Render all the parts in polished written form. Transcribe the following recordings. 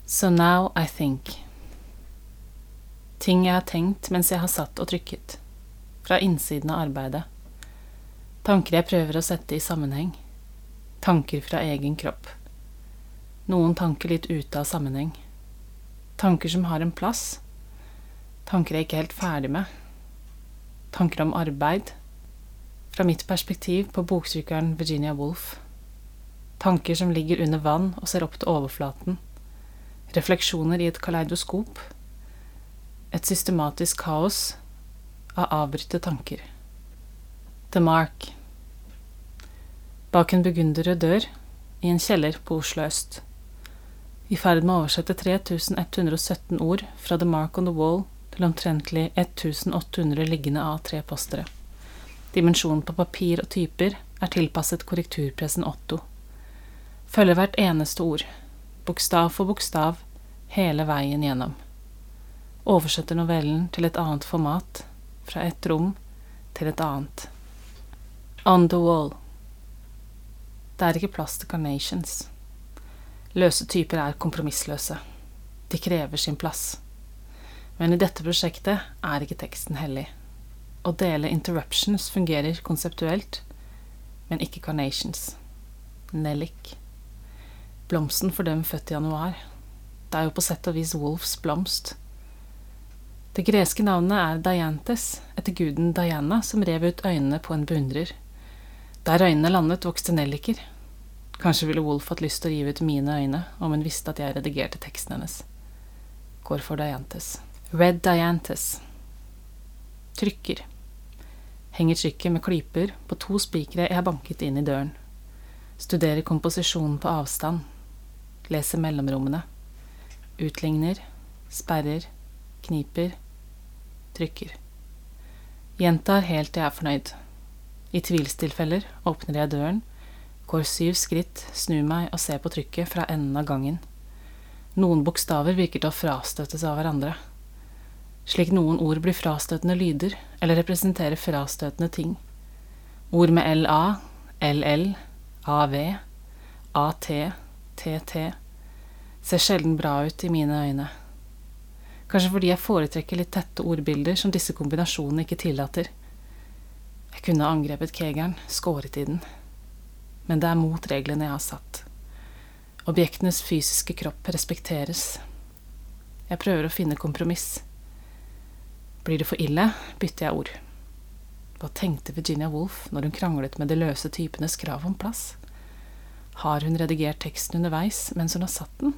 So now I think. Ting jeg har tenkt mens jeg har satt og trykket. Fra innsiden av arbeidet. Tanker jeg prøver å sette i sammenheng. Tanker fra egen kropp. Noen tanker litt ute av sammenheng. Tanker som har en plass. Tanker jeg ikke er helt ferdig med. Tanker om arbeid. Fra mitt perspektiv på boktrykkeren Virginia Woolf. Tanker som ligger under vann og ser opp til overflaten. Refleksjoner i et kaleidoskop. Et systematisk kaos av avbrytte tanker. The Mark. Bak en burgunderrød dør, i en kjeller på Oslo øst. I ferd med å oversette 3117 ord fra The Mark on the Wall til omtrentlig 1800 liggende A3-postere. Dimensjonen på papir og typer er tilpasset korrekturpressen Otto. Følger hvert eneste ord, bokstav for bokstav, hele veien gjennom. Oversetter novellen til et annet format, fra et rom til et annet. On the wall. Det er ikke plass til carnations. Løse typer er kompromissløse. De krever sin plass. Men i dette prosjektet er ikke teksten hellig. Å dele interruptions fungerer konseptuelt, men ikke carnations. Nellik. Blomsten for dem født i januar. Det er jo på sett og vis Woolfs blomst. Det greske navnet er Diantes, etter guden Diana, som rev ut øynene på en beundrer. Der øynene landet, vokste nelliker. Kanskje ville Woolf hatt lyst til å rive ut mine øyne, om hun visste at jeg redigerte teksten hennes. Går for Diantes. Red Diantes. Trykker. Henger trykket med klyper på 2 spikere jeg har banket inn i døren. Studerer komposisjonen på avstand. Leser mellomrommene. Utligner, sperrer, kniper, trykker. Gjentar helt til jeg er fornøyd. I tvilstilfeller åpner jeg døren, går 7 skritt, snur meg og ser på trykket fra enden av gangen. Noen bokstaver virker til å frastøtes av hverandre. Slik noen ord blir frastøtende lyder, eller representerer frastøtende ting. Ord med LA, LL, AV, AT, TT, ser sjelden bra ut i mine øyne. Kanskje fordi jeg foretrekker litt tette ordbilder som disse kombinasjonene ikke tillater. Jeg kunne angrepet kegeren, skåret i den. Men det er mot reglene jeg har satt. Objektenes fysiske kropp respekteres. Jeg prøver å finne kompromiss. Blir det for ille, bytter jeg ord. Hva tenkte Virginia Woolf når hun kranglet med de løse typenes krav om plass? Har hun redigert teksten underveis mens hun har satt den?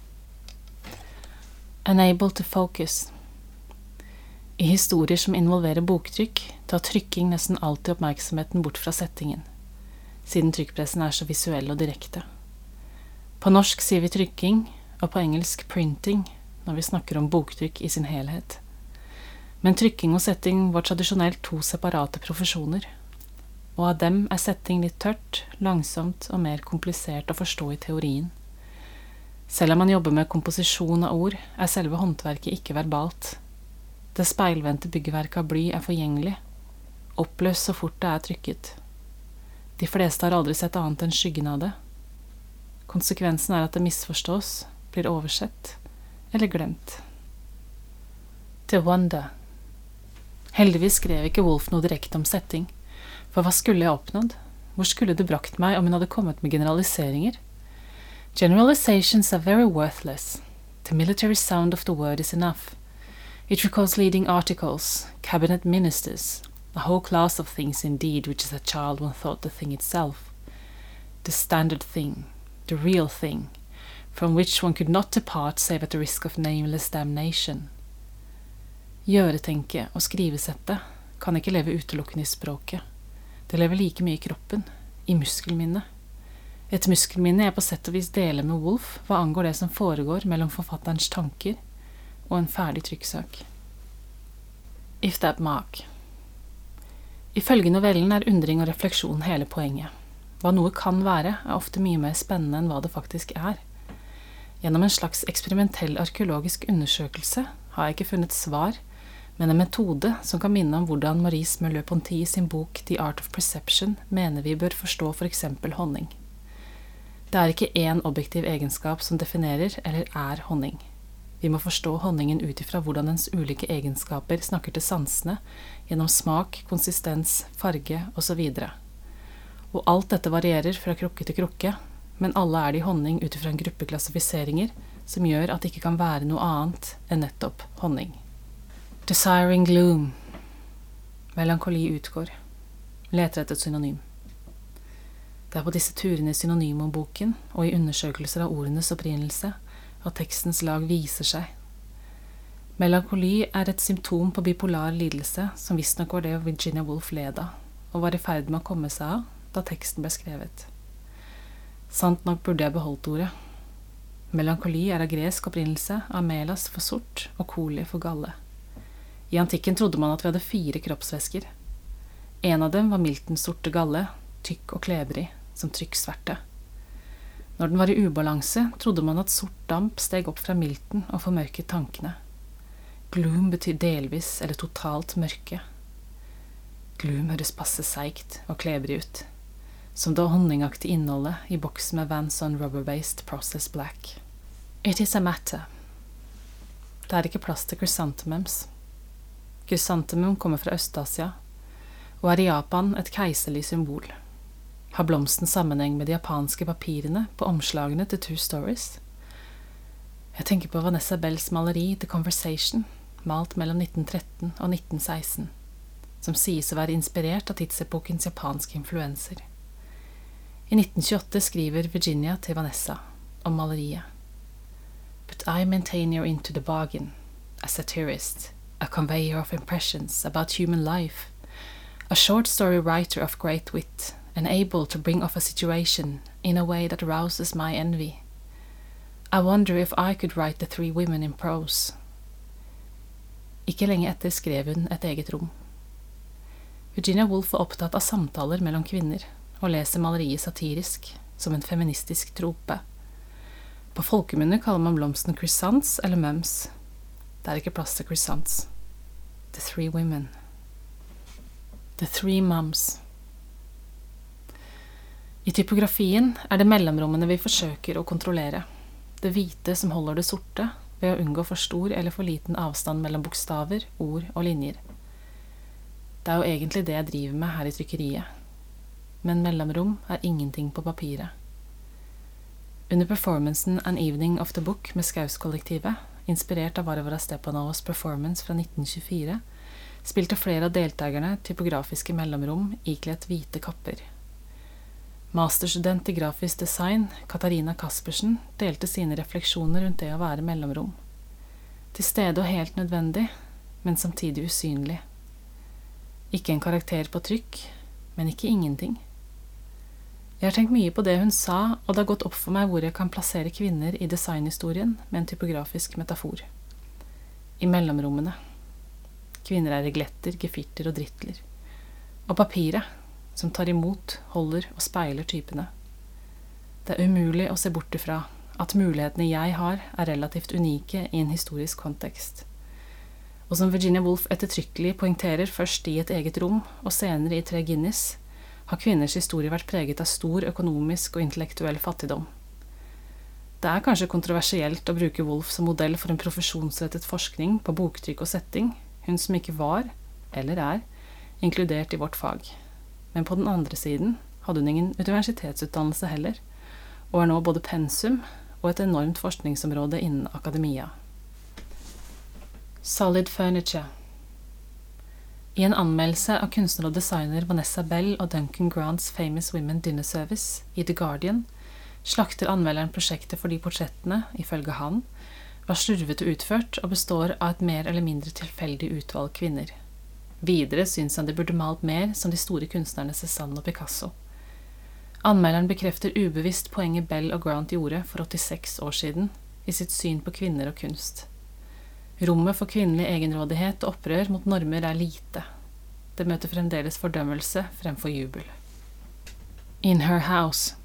Unable to focus. I historier som involverer boktrykk, tar trykking nesten alltid oppmerksomheten bort fra settingen, siden trykkpressen er så visuell og direkte. På norsk sier vi trykking, og på engelsk printing, når vi snakker om boktrykk i sin helhet. Men trykking og setting var tradisjonelt 2 separate profesjoner, og av dem er setting litt tørt, langsomt og mer komplisert å forstå i teorien. Selv om man jobber med komposisjon av ord, er selve håndverket ikke verbalt. Det speilvendte byggverket av bly er forgjengelig, oppløst så fort det er trykket. De fleste har aldri sett annet enn skyggen av det. Konsekvensen er at det misforstås, blir oversett eller glemt. To wonder. Heldigvis skrev ikke Woolf noe direkte om setting, for hva skulle jeg oppnådd? Hvor skulle det brakt meg om hun hadde kommet med generaliseringer? Generalizations are very worthless. The military sound of the word is enough. It recalls leading articles, cabinet ministers, a whole class of things indeed which as a child one thought the thing itself. The standard thing, the real thing, from which one could not depart save at the risk of nameless damnation. Gjøretenke og skrivesette kan ikke leve utelukkende i språket. Det lever like mye i kroppen, i muskelminnet. Et muskelminne jeg på sett og vis deler med Woolf hva angår det som foregår mellom forfatterens tanker og en ferdig trykksak. If that mark. Ifølge novellen er undring og refleksjon hele poenget. Hva noe kan være, er ofte mye mer spennende enn hva det faktisk er. Gjennom en slags eksperimentell arkeologisk undersøkelse har jeg ikke funnet svar, men en metode som kan minne om hvordan Maurice Merleau-Ponty i sin bok The Art of Perception mener vi bør forstå for eksempel honning. Det er ikke én objektiv egenskap som definerer eller er honning. Vi må forstå honningen ut ifra hvordan dens ulike egenskaper snakker til sansene, gjennom smak, konsistens, farge osv. Og alt dette varierer fra krukke til krukke, men alle er de honning ut ifra en gruppe klassifiseringer som gjør at det ikke kan være noe annet enn nettopp honning. Desiring gloom. Melankoli utgår. Leter etter et synonym. Det er på disse turene i synonymboken og i undersøkelser av ordenes opprinnelse at tekstens lag viser seg. Melankoli er et symptom på bipolar lidelse som visstnok var det Virginia Woolf led av, og var i ferd med å komme seg av da teksten ble skrevet. Sant nok burde jeg beholdt ordet. Melankoli er av gresk opprinnelse, amelas for sort og koli for galle. I antikken trodde man at vi hadde 4 kroppsvæsker. En av dem var miltens sorte galle, tykk og klebrig, som trykksverte. Når den var i ubalanse, trodde man at sort damp steg opp fra milten og formørket tankene. Gloom betyr delvis eller totalt mørke. Gloom høres passe seigt og klebrig ut, som det honningaktige innholdet i boksen med Van Son Rubber-based Process Black. It is a matter. Det er ikke plass til chrysanthemums. Chrysanthemum kommer fra Øst-Asia, og er i Japan et keiserlig symbol. Har blomsten sammenheng med de japanske papirene på omslagene til Two Stories? Jeg tenker på Vanessa Bells maleri The Conversation, malt mellom 1913 og 1916, som sies å være inspirert av tidsepokens japanske influenser. I 1928 skriver Virginia til Vanessa om maleriet. But I maintain you're into the bargain, a satirist, a conveyor of impressions about human life, a short story writer of great wit, and able to bring off a situation in a way that rouses my envy. I wonder if I could write The Three Women in prose. Ikke lenge etter skrev hun Et eget rom. Virginia Woolf var opptatt av samtaler mellom kvinner, og leser maleriet satirisk, som en feministisk trope. På folkemunne kaller man blomsten chrysanths eller mums. Det er ikke plass til chrysanths. The Three Women. The Three Mums. I typografien er det mellomrommene vi forsøker å kontrollere. Det hvite som holder det sorte, ved å unngå for stor eller for liten avstand mellom bokstaver, ord og linjer. Det er jo egentlig det jeg driver med her i trykkeriet. Men mellomrom er ingenting på papiret. Under performancen An Evening of the Book med Skaus-kollektivet, inspirert av Varvara Stepanovas performance fra 1924, spilte flere av deltakerne typografiske mellomrom iklædt hvite kapper. Masterstudent i grafisk design, Katarina Kaspersen, delte sine refleksjoner rundt det å være mellomrom. Til stede og helt nødvendig, men samtidig usynlig. Ikke en karakter på trykk, men ikke ingenting. Jeg har tenkt mye på det hun sa, og det har gått opp for meg hvor jeg kan plassere kvinner i designhistorien med en typografisk metafor. I mellomrommene. Kvinner er regletter, gefirter og drittler. Og papiret, som tar imot, holder og speiler typene. Det er umulig å se bort ifra at mulighetene jeg har er relativt unike i en historisk kontekst. Og som Virginia Woolf ettertrykkelig poengterer først i Et eget rom og senere i 3 Guinness, har kvinners historie vært preget av stor økonomisk og intellektuell fattigdom. Det er kanskje kontroversielt å bruke Woolf som modell for en profesjonsrettet forskning på boktrykk og setting, hun som ikke var, eller er, inkludert i vårt fag. Men på den andre siden hadde hun ingen universitetsutdannelse heller, og er nå både pensum og et enormt forskningsområde innen akademia. Solid Furniture. I en anmeldelse av kunstner og designer Vanessa Bell og Duncan Grants Famous Women Dinner Service i The Guardian slakter anmelderen prosjektet fordi portrettene, ifølge han, var slurvete utført og består av et mer eller mindre tilfeldig utvalg kvinner. Videre synes han det burde malt mer som de store kunstnerne Cézanne og Picasso. Anmelderen bekrefter ubevisst poenget Bell og Grant gjorde for 86 år siden i sitt syn på kvinner og kunst. Rommet for kvinnelig egenrådighet og opprør mot normer er lite. Det møter fremdeles fordømmelse fremfor jubel. In Her House.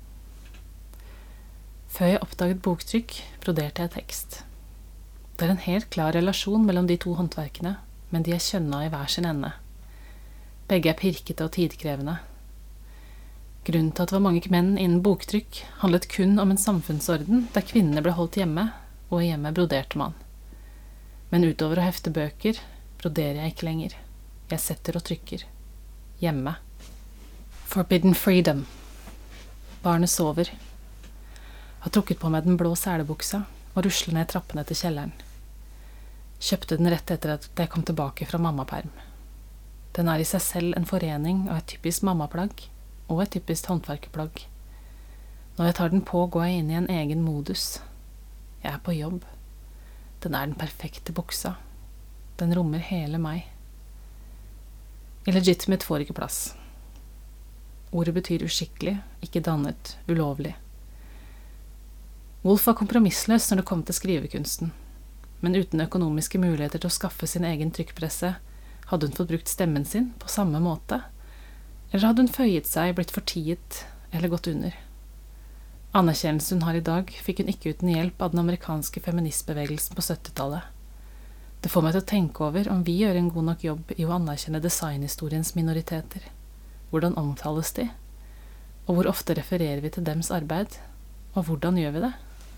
Før jeg oppdaget boktrykk, broderte jeg tekst. Det er en helt klar relasjon mellom de 2 håndverkene, men de er kjønna i hver sin ende. Begge er pirkete og tidkrevende. Grunnen til at det var mange menn innen boktrykk, handlet kun om en samfunnsorden der kvinnene ble holdt hjemme, og hjemme broderte man. Men utover å hefte bøker, broderer jeg ikke lenger. Jeg setter og trykker. Hjemme. Forbidden freedom. Barnet sover. Har trukket på meg den blå selebuksa og rusler ned trappene til kjelleren. Kjøpte den rett etter at jeg kom tilbake fra mammaperm. Den er i seg selv en forening av et typisk mammaplagg og et typisk håndverkerplagg. Når jeg tar den på, går jeg inn i en egen modus. Jeg er på jobb. Den er den perfekte buksa. Den rommer hele meg. Illegitimate får ikke plass. Ordet betyr uskikkelig, ikke dannet, ulovlig. Woolf var kompromissløs når det kom til skrivekunsten, men uten økonomiske muligheter til å skaffe sin egen trykkpresse, hadde hun fått brukt stemmen sin på samme måte, eller hadde hun føyet seg, blitt fortiet eller gått under. Anerkjennelsen hun har i dag, fikk hun ikke uten hjelp av den amerikanske feministbevegelsen på 70-tallet. Det får meg til å tenke over om vi gjør en god nok jobb i å anerkjenne designhistoriens minoriteter. Hvordan omtales de? Og hvor ofte refererer vi til dems arbeid? Og hvordan gjør vi det?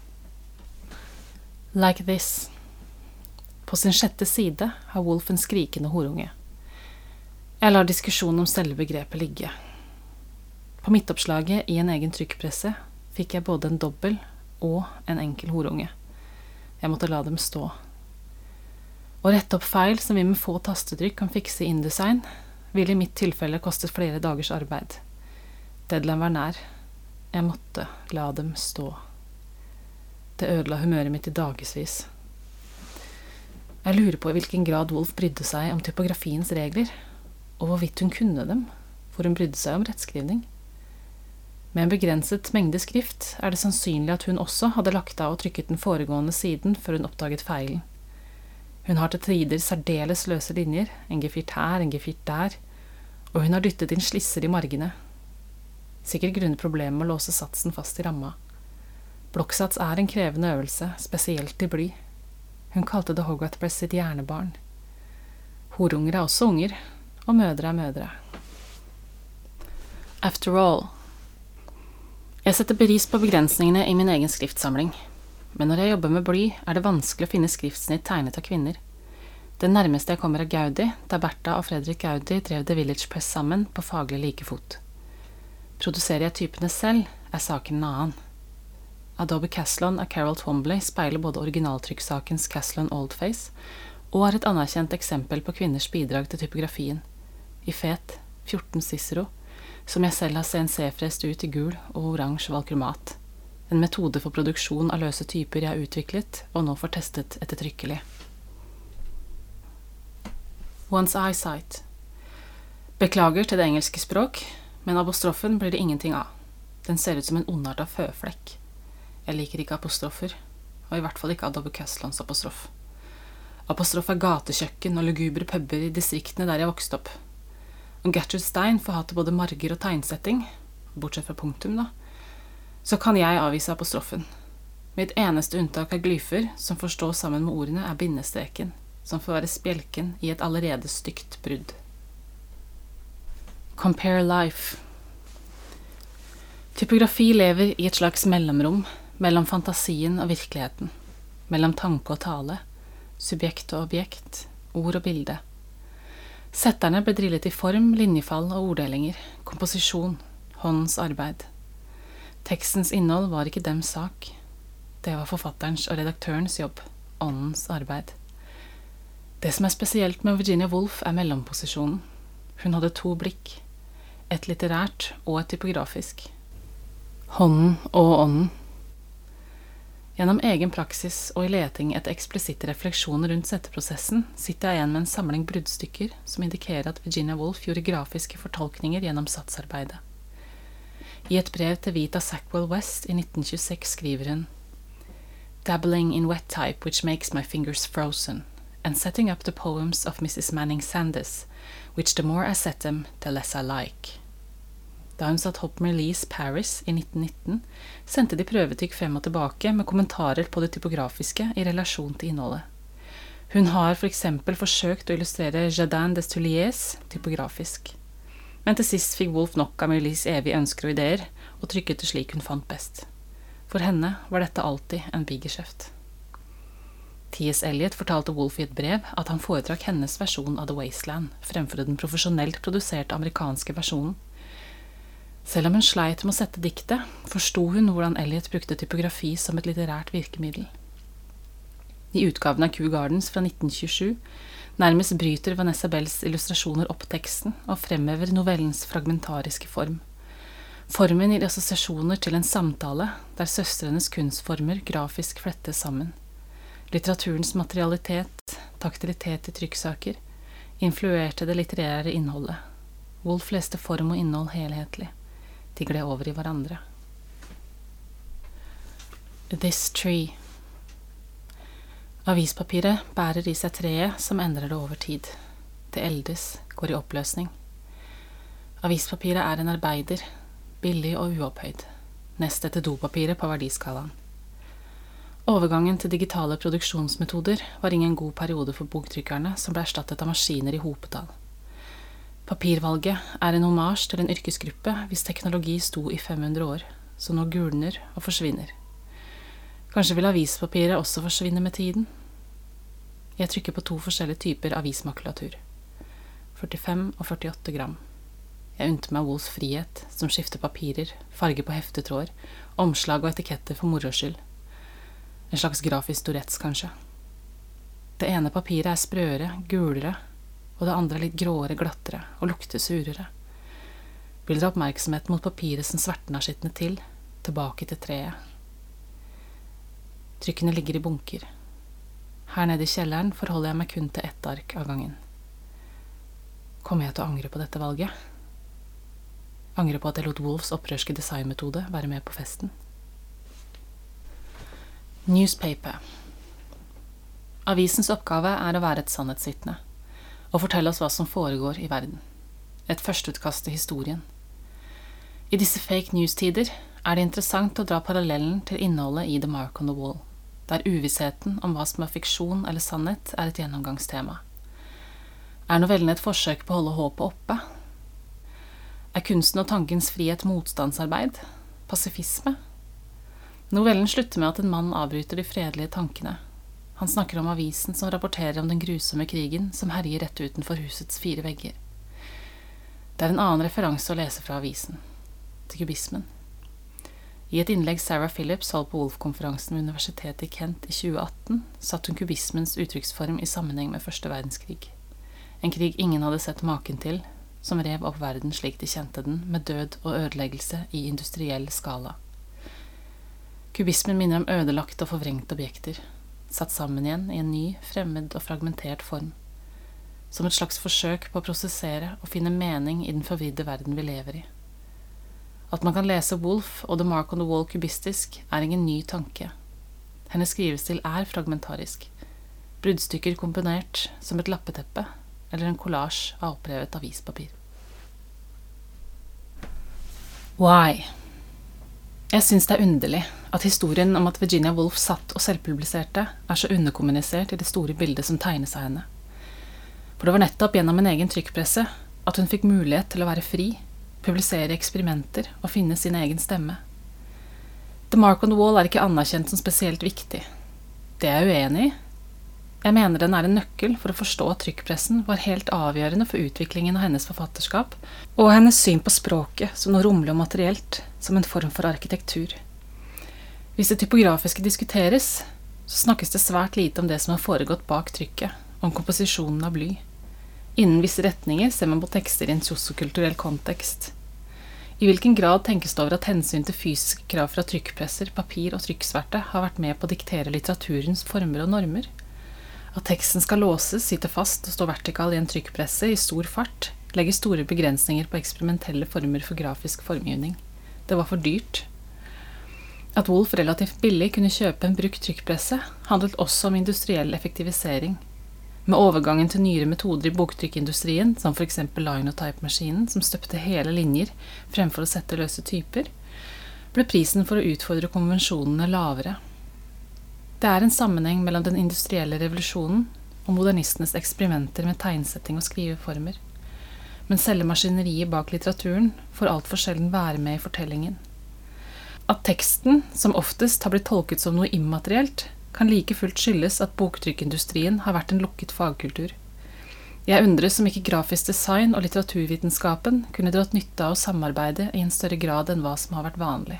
Like this. På sin 6. side har Woolf en skrikende horunge. Jeg lar diskusjonen om selve begrepet ligge. På midtoppslaget i en egen trykkpresse fikk jeg både en dobbel og en enkel horunge. Jeg måtte la dem stå. Å rette opp feil som vi med få tastetrykk kan fikse i InDesign, ville i mitt tilfelle kostet flere dagers arbeid. Deadline var nær. Jeg måtte la dem stå. Det ødela humøret mitt i dagevis. Jeg lurer på i hvilken grad Woolf brydde seg om typografiens regler, og hvorvidt hun kunne dem, for hun brydde seg om rettskrivning. Med en begrenset mengde skrift er det sannsynlig at hun også hadde lagt av og trykket den foregående siden før hun oppdaget feilen. Hun har til tider særdeles løse linjer, en gefirt her, en gefirt der, og hun har dyttet inn slisser i margene. Sikkert grunnet problemet med å låse satsen fast i ramma. Blokksats er en krevende øvelse, spesielt i bly. Hun kalte det Hogarth Press sitt hjernebarn. Horunger er også unger, og mødre er mødre. After all. Jeg setter beris på begrensningene i min egen skriftsamling. Men når jeg jobber med bly, er det vanskelig å finne skriftsnitt tegnet av kvinner. Det nærmeste jeg kommer av Gaudi, da Bertha og Fredrik Gaudi drev The Village Press sammen på faglig likefot. Produserer jeg typene selv, er saken en annen. Adobe Caslon av Carol Twombly speiler både originaltrykksakens Caslon Oldface og er et anerkjent eksempel på kvinners bidrag til typografien. I fet, 14 Cicero, som jeg selv har CNC-frest ut i gul og oransje valkromat. En metode for produksjon av løse typer jeg har utviklet, og nå får testet ettertrykkelig. One's eyesight. Beklager til det engelske språk, men apostrofen blir det ingenting av. Den ser ut som en ondartet føflekk. Jeg liker ikke apostrofer, og i hvert fall ikke Adobe Caslons apostrof. Apostrof er gatekjøkken og lugubre puber i distriktene der jeg vokste opp. Og Gertrude Stein får ha til både marger og tegnsetting, bortsett fra punktum da, så kan jeg avvise apostrofen. Mitt eneste unntak av glyfer som får stå sammen med ordene er bindestreken, som får være spjelken i et allerede stygt brudd. Compare life. Typografi lever i et slags mellomrom mellom fantasien og virkeligheten, mellom tanke og tale, subjekt og objekt, ord og bilde. Setterne ble drillet i form, linjefall og orddelinger, komposisjon, håndens arbeid. Tekstens innhold var ikke dems sak. Det var forfatterens og redaktørens jobb, åndens arbeid. Det som er spesielt med Virginia Woolf er mellomposisjonen. Hun hadde 2 blikk, et litterært og et typografisk. Hånden og ånden. Gjennom egen praksis og i leting etter eksplisitte refleksjoner rundt setteprosessen sitter jeg igjen med en samling bruddstykker som indikerer at Virginia Woolf gjorde grafiske fortolkninger gjennom satsarbeidet. I et brev til Vita Sackville West i 1926 skriver hun «Dabbling in wet type which makes my fingers frozen, and setting up the poems of Mrs. Manning Sandys, which the more I set them, the less I like». Da hun satt opp med Lee's Paris i 1919, sendte de prøvetykk frem og tilbake med kommentarer på det typografiske i relasjon til innholdet. Hun har for eksempel forsøkt å illustrere Jardin des Tuileries typografisk. Men til sist fikk Woolf nok av Mary-Lees evige ønsker og ideer, og trykket det slik hun fant best. For henne var dette alltid en bigeskjeft. T.S. Eliot fortalte Woolf i et brev at han foretrakk hennes versjon av The Wasteland, fremfor den profesjonelt produserte amerikanske versjonen. Selv om hun sleit med å sette diktet, forstod hun hvordan Eliot brukte typografi som et litterært virkemiddel. I utgaven av Kew Gardens fra 1927 nærmest bryter Vanessa Bells illustrasjoner opp teksten og fremhever novellens fragmentariske form. Formen gir assosiasjoner til en samtale der søstrenes kunstformer grafisk flettes sammen. Litteraturens materialitet, taktilitet i trykksaker, influerte det litterære innholdet. Woolf leste form og innhold helhetlig. De gled over i hverandre. This tree. Avispapiret bærer i seg treet som endrer det over tid. Det eldes, går i oppløsning. Avispapiret er en arbeider, billig og uopphøyd, nest etter dopapiret på verdiskalaen. Overgangen til digitale produksjonsmetoder var ingen god periode for boktrykkerne som ble erstattet av maskiner i hopetall. Papirvalget er en hommage til en yrkesgruppe hvis teknologi sto i 500 år, som nå gulner og forsvinner. Kanskje vil avispapiret også forsvinne med tiden? Jeg trykker på 2 forskjellige typer avismakulatur. 45 og 48 gram. Jeg unnte meg Woolfs frihet, som skifter papirer, farge på heftetråder, omslag og etiketter for moro skyld. En slags grafisk Tourettes, kanskje. Det ene papiret er sprøere, gulere, og det andre litt gråere, glattere og lukter surere. Vil dere oppmerksomheten mot papiret som sverten har skitnet til, tilbake til treet. Trykkene ligger i bunker. Her nede i kjelleren forholder jeg meg kun til ett ark av gangen. Kommer jeg til å angre på dette valget? Angre på at jeg lot Woolfs opprørske designmetode være med på festen? Newspaper. Avisens oppgave er å være et sannhetsvitne, og fortelle oss hva som foregår i verden. Et førsteutkast til historien. I disse fake news-tider er det interessant å dra parallellen til innholdet i The Mark on the Wall, der uvissheten om hva som er fiksjon eller sannhet er et gjennomgangstema. Er novellen et forsøk på å holde håpet oppe? Er kunsten og tankens frihet motstandsarbeid? Pasifisme? Novellen slutter med at en mann avbryter de fredelige tankene. Han snakker om avisen som rapporterer om den grusomme krigen som herjer rett utenfor husets 4 vegger. Det er en annen referanse å lese fra avisen, til kubismen. I et innlegg Sarah Phillips holdt på Woolf-konferansen ved Universitetet i Kent i 2018, satt hun kubismens uttrykksform i sammenheng med Første verdenskrig. En krig ingen hadde sett maken til, som rev opp verden slik de kjente den, med død og ødeleggelse i industriell skala. Kubismen minner om ødelagte og forvrengte objekter, satt sammen igjen i en ny, fremmed og fragmentert form, som et slags forsøk på å prosessere og finne mening i den forvridde verden vi lever i. At man kan lese Woolf og The Mark on the Wall kubistisk er ingen ny tanke. Hennes skrivestil er fragmentarisk, bruddstykker komponert som et lappeteppe eller en collage av opprevet avispapir. Why? Jeg synes det er underlig at historien om at Virginia Woolf satt og selvpubliserte er så underkommunisert i det store bildet som tegnes av henne. For det var nettopp gjennom en egen trykkpresse at hun fikk mulighet til å være fri, publisere eksperimenter og finne sin egen stemme. The Mark on the Wall er ikke anerkjent som spesielt viktig. Det er jeg uenig i. Jeg mener den er en nøkkel for å forstå at trykkpressen var helt avgjørende for utviklingen av hennes forfatterskap, og hennes syn på språket som noe romlig og materielt, som en form for arkitektur. Hvis det typografiske diskuteres, så snakkes det svært lite om det som har foregått bak trykket, om komposisjonen av bly. Innen visse retninger ser man på tekster i en sosiokulturell kontekst. I hvilken grad tenkes det over at hensyn til fysiske krav fra trykkpresser, papir og trykksverte har vært med på å diktere litteraturens former og normer? At teksten skal låses, sitte fast og stå vertikal i en trykkpresse i stor fart, legger store begrensninger på eksperimentelle former for grafisk formgivning. Det var for dyrt. At Woolf relativt billig kunne kjøpe en brukt trykkpresse, handlet også om industriell effektivisering. Med overgangen til nyere metoder i boktrykkeindustrien, som for eksempel linotype-maskinen, som støpte hele linjer fremfor å sette løse typer, ble prisen for å utfordre konvensjonene lavere. Det er en sammenheng mellom den industrielle revolusjonen og modernistenes eksperimenter med tegnsetting og skriveformer. men selve maskineriet bak litteraturen får alt for sjelden være med i fortellingen. At teksten, som oftest, har blitt tolket som noe immaterielt, kan like fullt skyldes at boktrykkeindustrien har vært en lukket fagkultur. Jeg undres om ikke grafisk design og litteraturvitenskapen kunne dratt nytte av å samarbeide i en større grad enn hva som har vært vanlig.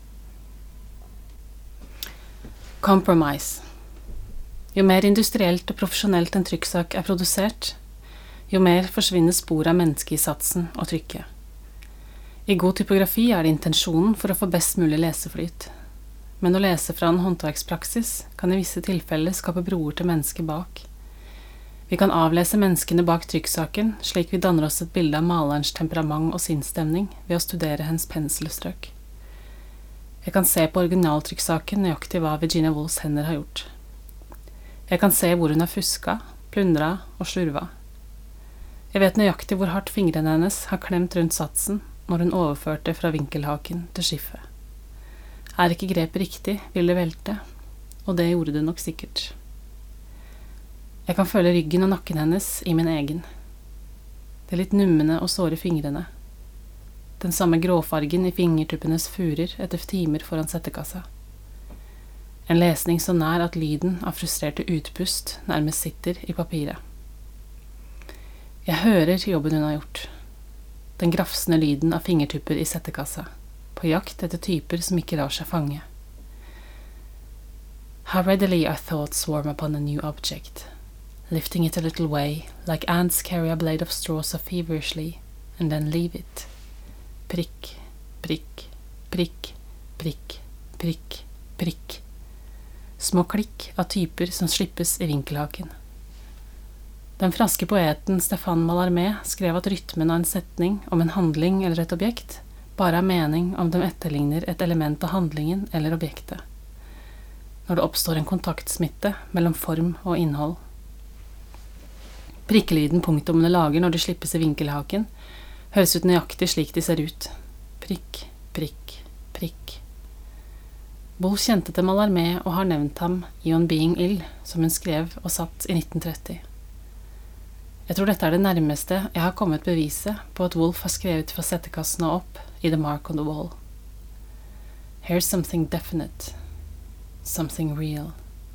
Compromise. Jo mer industrielt og profesjonelt en trykksak er produsert, jo mer forsvinner spor av menneskeinnsatsen og trykket. I god typografi er det intensjonen for å få best mulig leseflyt, men å lese fra en håndverkspraksis kan i visse tilfeller skape broer til mennesker bak. Vi kan avlese menneskene bak trykksaken, slik vi danner oss et bilde av malerens temperament og sinnsstemning ved å studere hennes penselstrøk. Jeg kan se på originaltrykksaken nøyaktig hva Virginia Woolfs hender har gjort. Jeg kan se hvor hun har fuska, plundra og slurva. Jeg vet nøyaktig hvor hardt fingrene hennes har klemt rundt satsen når hun overførte fra vinkelhaken til skiffet. Er ikke grepet riktig, vil det velte, og det gjorde det nok sikkert. Jeg kan føle ryggen og nakken hennes i min egen. Det litt nummende og såre fingrene. Den samme gråfargen i fingertuppenes furer etter timer foran settekassa. En lesning så nær at lyden av frustrerte utpust nærmest sitter i papiret. Jeg hører jobben hun har gjort. Den grafsende lyden av fingertupper i settekassa, på jakt etter typer som ikke lar seg fange. How readily our thoughts swarm upon a new object, lifting it a little way, like ants carry a blade of straw so feverishly, and then leave it. Prikk, prikk, prikk, prikk, prikk, prikk. Små klikk av typer som slippes i vinkelhaken. Den franske poeten Stéphane Mallarmé skrev at rytmen av en setning om en handling eller et objekt bare er mening om de etterligner et element av handlingen eller objektet. Når det oppstår en kontaktsmitte mellom form og innhold. Prikkelyden punktumene lager når de slippes i vinkelhaken, høres ut nøyaktig slik de ser ut. Prikk, prikk, prikk. Woolf kjente til Mallarmé og har nevnt ham i On Being Ill, som hun skrev og satt i 1930. Jeg tror dette er det nærmeste jeg har kommet beviset på at Woolf har skrevet fra settekassen og opp i The Mark on the Wall. Here's something definite, something real.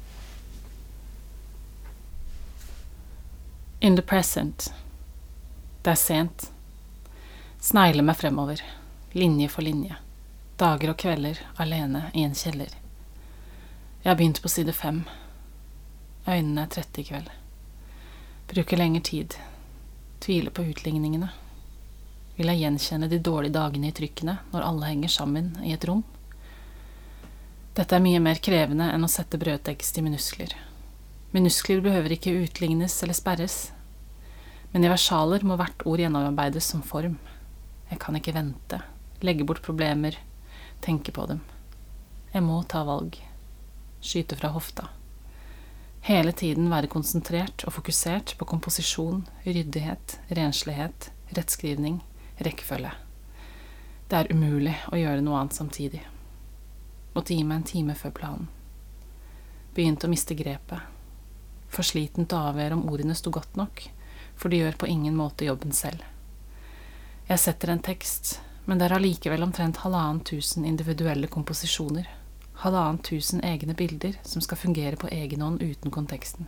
In the present. Det er sent. Snegler meg fremover, linje for linje. Dager og kvelder alene i en kjeller. Jeg har begynt på side 5. Øynene er trette i kveld. Bruker lenger tid. Tviler på utligningene. Vil jeg gjenkjenne de dårlige dagene i trykkene når alle henger sammen i et rom? Dette er mye mer krevende enn å sette brødtekst i minuskler. Minuskler behøver ikke utlignes eller sperres, men i versaler må hvert ord gjennomarbeides som form. Jeg kan ikke vente, legge bort problemer, tenke på dem. Jeg må ta valg. Skyte fra hofta. Hele tiden være konsentrert og fokusert på komposisjon, ryddighet, renslighet, rettskrivning, rekkefølge. Det er umulig å gjøre noe annet samtidig. Måtte gi meg en time før planen. Begynte å miste grepet. For sliten til å avgjøre om ordene sto godt nok, for de gjør på ingen måte jobben selv. Jeg setter en tekst, men det er allikevel omtrent 1500 individuelle komposisjoner, 1500 egne bilder som skal fungere på egen hånd uten konteksten.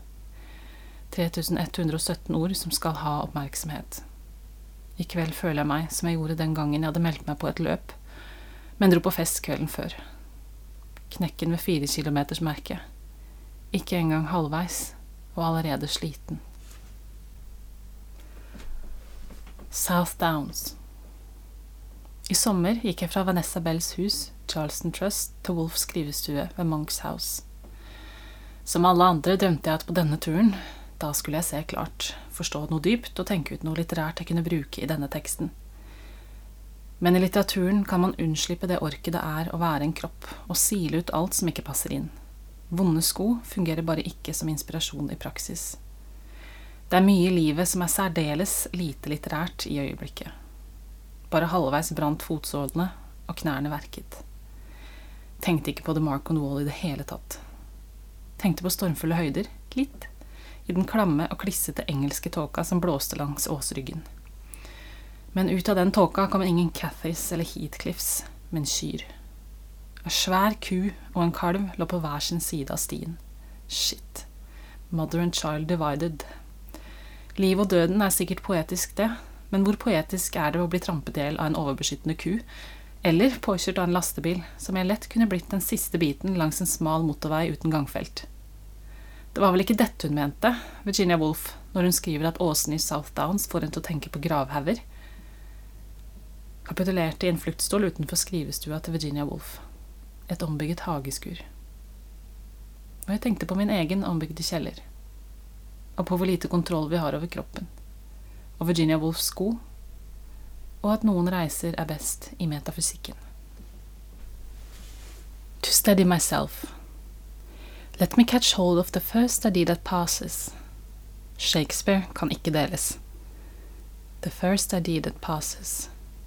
3117 ord som skal ha oppmerksomhet. I kveld føler jeg meg som jeg gjorde den gangen jeg hadde meldt meg på et løp, men dro på fest kvelden før. Knekken ved 4 kilometers merke. Ikke engang halvveis, og allerede sliten. South Downs. I sommer gikk jeg fra Vanessa Bells hus, Charleston Trust, til Woolfs skrivestue ved Monk's House. Som alle andre drømte jeg at på denne turen, da skulle jeg se klart, forstå noe dypt og tenke ut noe litterært jeg kunne bruke i denne teksten. Men i litteraturen kan man unnslippe det orket det er å være en kropp, og sile ut alt som ikke passer inn. Vonde sko fungerer bare ikke som inspirasjon i praksis. Det er mye i livet som er særdeles lite litterært i øyeblikket. Bare halvveis brant fotsålene, og knærne verket. Tenkte ikke på The Mark on the Wall i det hele tatt. Tenkte på stormfulle høyder, litt, i den klamme og klissete engelske tåka som blåste langs åsryggen. Men ut av den tåka kom ingen Cathys eller Heathcliffs, men kyr. En svær ku og en kalv lå på hver sin side av stien. Shit. Mother and child divided. Liv og døden er sikkert poetisk det, men hvor poetisk er det å bli trampet ihjel av en overbeskyttende ku, eller påkjørt av en lastebil, som jeg lett kunne blitt den siste biten langs en smal motorvei uten gangfelt. Det var vel ikke dette hun mente, Virginia Woolf, når hun skriver at åsene i South Downs får henne til å tenke på gravhauger. Kapitulerte i en fluktstol utenfor skrivestua til Virginia Woolf. Et ombygget hageskur. Og jeg tenkte på min egen ombygde kjeller. Og på hvor lite kontroll vi har over kroppen. Og Virginia Woolfs sko. Og at noen reiser er best i metafysikken. To steady myself. Let me catch hold of the first idea that passes. Shakespeare kan ikke deles. The first idea that passes.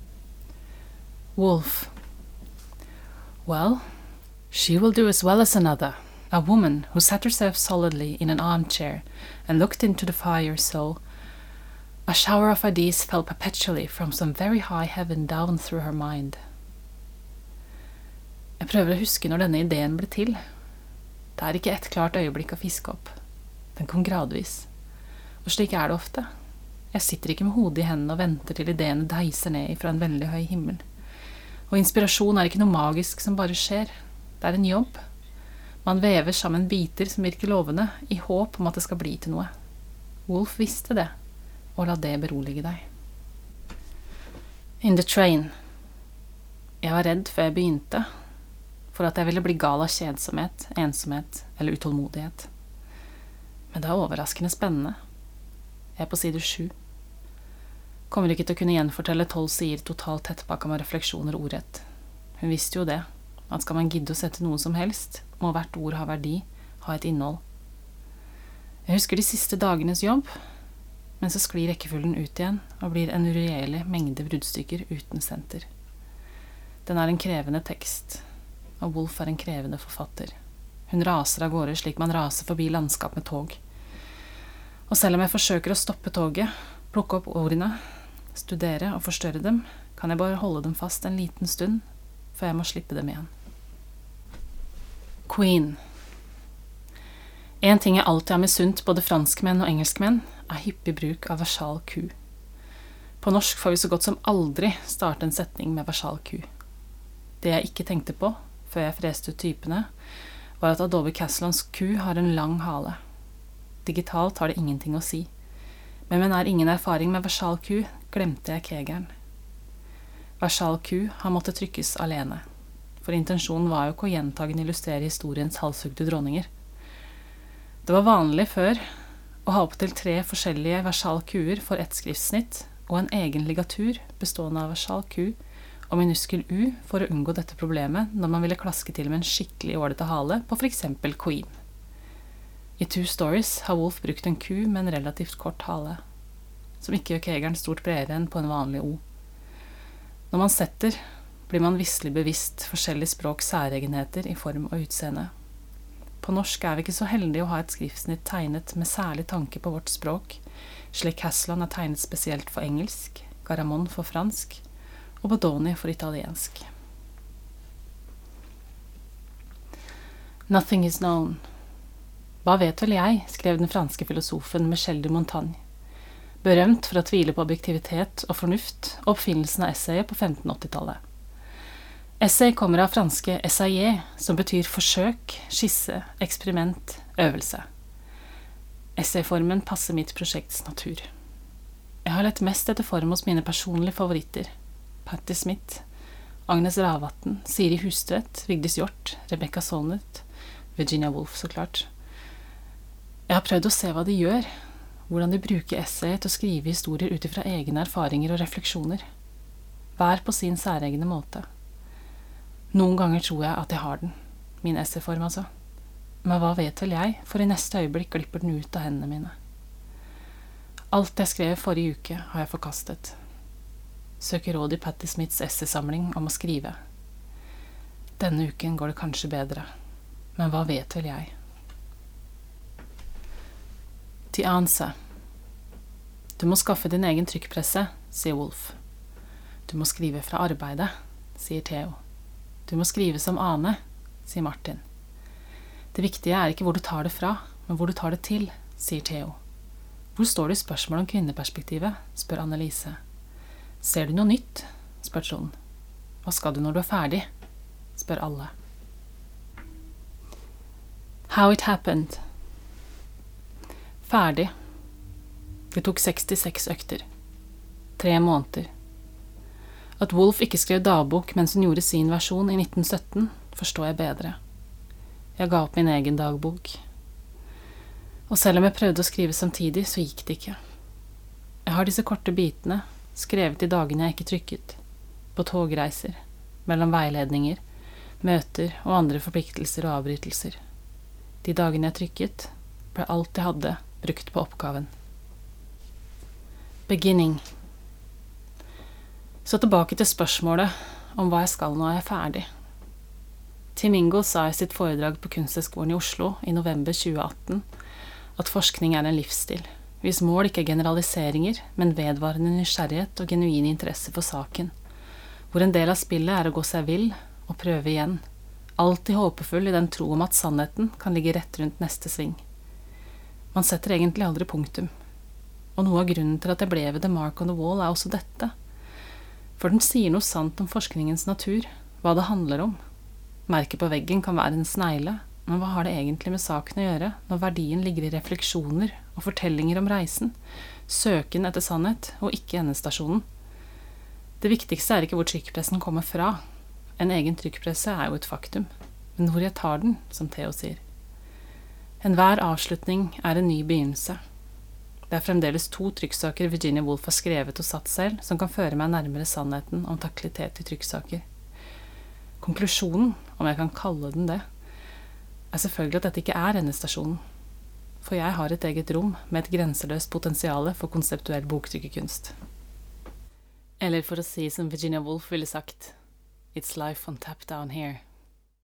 Woolf. Well, she will do as well as another. A woman who sat herself solidly in an armchair and looked into the fire so a shower of ideas fell perpetually from some very high heaven down through her mind. Jeg prøver å huske når denne ideen ble til. Det er ikke et klart øyeblikk å fiske opp. Den kom gradvis. Og slik er det ofte. Jeg sitter ikke med hodet i hendene og venter til ideene deiser ned fra en veldig høy himmel. Og inspirasjon er ikke noe magisk som bare skjer. Det er en jobb. Man vever sammen biter som virker lovende, i håp om at det skal bli til noe. Woolf visste det, og la det berolige deg. In the train. Jeg var redd før jeg begynte, for at jeg ville bli gal av kjedsomhet, ensomhet eller utålmodighet. Men det er overraskende spennende. Jeg er på side 7. Kommer ikke til å kunne gjenfortelle 12 sider totalt tettpakket med refleksjoner ordrett. Hun visste jo det, at skal man gidde å sette noe som helst, må hvert ord ha verdi, ha et innhold. Jeg husker de siste dagenes jobb, men så sklir rekkefølgen ut igjen, og blir en uregjerlig mengde bruddstykker uten senter. Den er en krevende tekst, og Woolf er en krevende forfatter. Hun raser av gårde slik man raser forbi landskap med tog. Og selv om jeg forsøker å stoppe toget, plukke opp ordene, studere og forstørre dem, kan jeg bare holde dem fast en liten stund, før jeg må slippe dem igjen. Queen. En ting jeg alltid har misunt både franskmenn og engelskmenn, er hyppig bruk av versal Q. På norsk får vi så godt som aldri starte en setning med versal Q. Det jeg ikke tenkte på, før jeg freste ut typene, var at Adobe Caslons Q har en lang hale. Digitalt har det ingenting å si. Men med nær ingen erfaring med versal Q, glemte jeg kegeren. Versal Q har måttet trykkes alene, for intensjonen var jo ikke å gjentagende illustrere historiens halshugde dronninger. Det var vanlig før å ha opp til 3 forskjellige versal Q-er for ett skriftsnitt, og en egen ligatur bestående av versal Q og minuskel U for å unngå dette problemet når man ville klaske til med en skikkelig ålete hale på for eksempel Queen. I Two Stories har Woolf brukt en Q med en relativt kort hale, som ikke gjør kegeren stort bredere enn på en vanlig O. Når man setter, blir man visselig bevisst forskjellige språks særegenheter i form og utseende. På norsk er vi ikke så heldige å ha et skriftsnitt tegnet med særlig tanke på vårt språk, slik Caslon er tegnet spesielt for engelsk, Garamond for fransk, og Bodoni for italiensk. Nothing is known. Hva vet vel jeg, skrev den franske filosofen Michel de Montaigne. Berømt for å tvile på objektivitet og fornuft, og oppfinnelsen av essayet på 1580-tallet. Essay kommer av franske essayer, som betyr forsøk, skisse, eksperiment, øvelse. Essayformen passer mitt prosjekts natur. Jeg har lett mest etter form hos mine personlige favoritter. Patti Smith, Agnes Ravatn, Siri Hustvedt, Vigdis Hjort, Rebecca Solnit, Virginia Woolf så klart. Jeg har prøvd å se hva de gjør, hvordan de bruker essayet til å skrive historier ut fra egne erfaringer og refleksjoner. Hver på sin særegne måte. Noen ganger tror jeg at jeg har den, min essayform altså. Men hva vet vel jeg, for i neste øyeblikk glipper den ut av hendene mine. Alt jeg skrev forrige uke har jeg forkastet. Søker råd i Patti Smiths essaysamling om å skrive. Denne uken går det kanskje bedre, men hva vet vel jeg? The answer. Du må skaffe din egen trykkpresse, sier Woolf. Du må skrive fra arbeidet, sier Theo. Du må skrive som Ane, sier Martin. Det viktige er ikke hvor du tar det fra, men hvor du tar det til, sier Theo. Hvor står det i spørsmålet om kvinneperspektivet, spør Annelise. Ser du noe nytt, spør Trond. Hva skal du når du er ferdig, spør alle. How it happened. Ferdig. Det tok 66 økter. 3 måneder. At Woolf ikke skrev dagbok mens hun gjorde sin versjon i 1917, forstår jeg bedre. Jeg ga opp min egen dagbok. Og selv om jeg prøvde å skrive samtidig, så gikk det ikke. Jeg har disse korte bitene, skrevet i dagene jeg ikke trykket, på togreiser, mellom veiledninger, møter og andre forpliktelser og avbrytelser. De dagene jeg trykket, ble alt jeg hadde brukt på oppgaven. Beginning. Så tilbake til spørsmålet om hva jeg skal når jeg er ferdig. Tim Ingold sa i sitt foredrag på Kunsthøgskolen i Oslo i november 2018 at forskning er en livsstil, hvis mål ikke er generaliseringer, men vedvarende nysgjerrighet og genuin interesse for saken, hvor en del av spillet er å gå seg vill og prøve igjen, alltid håpefull i den tro om at sannheten kan ligge rett rundt neste sving. Man setter egentlig aldri punktum, og noe av grunnen til at jeg ble ved The Mark on the Wall er også dette, for den sier noe sant om forskningens natur, hva det handler om. Merket på veggen kan være en snegle, men hva har det egentlig med saken å gjøre, når verdien ligger i refleksjoner og fortellinger om reisen, søken etter sannhet og ikke endestasjonen? Det viktigste er ikke hvor trykkpressen kommer fra. En egen trykkpresse er jo et faktum, men hvor jeg tar den, som Theo sier. Enhver avslutning er en ny begynnelse. Det er fremdeles 2 trykksaker Virginia Woolf har skrevet og satt selv, som kan føre meg nærmere sannheten om taktilitet i trykksaker. Konklusjonen, om jeg kan kalle den det, er selvfølgelig at dette ikke er endestasjonen, for jeg har et eget rom med et grenseløst potensiale for konseptuell boktrykkerkunst. Eller for å si som Virginia Woolf ville sagt, It's life on tap down here.